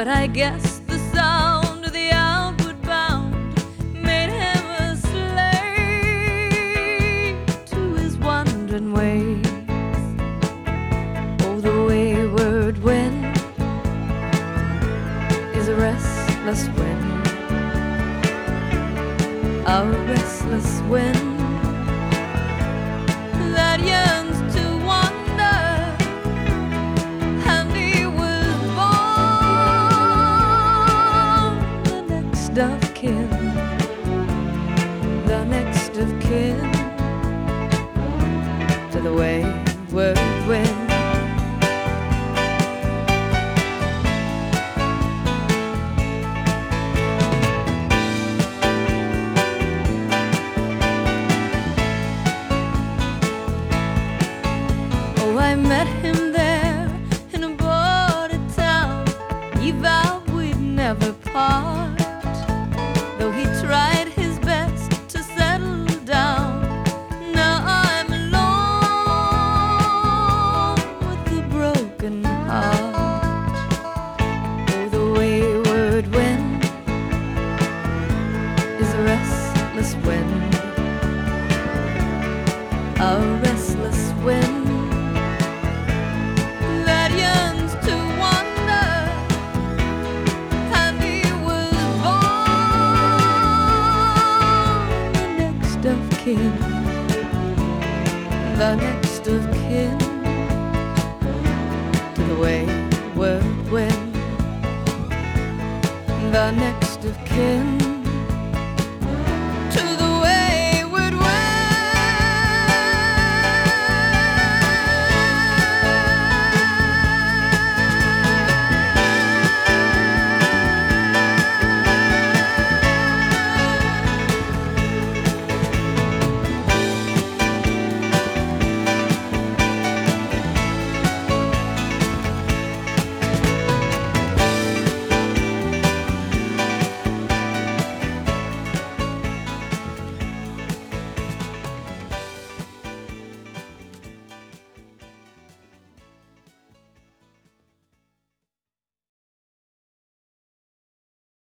But I guess the sound of the outward bound made him a slave to his wandering ways. Oh, the wayward wind is a restless wind, a restless wind that yearns to wander. And he was born the next of kin, the next of kin to the wayward wind. I met him there in a border town. He vowed we'd never part, though he tried his best to settle down. Now I'm alone with a broken heart. Oh, the wayward wind is a restless wind, a restless wind the next of kin to the wayward wind, the next of kin.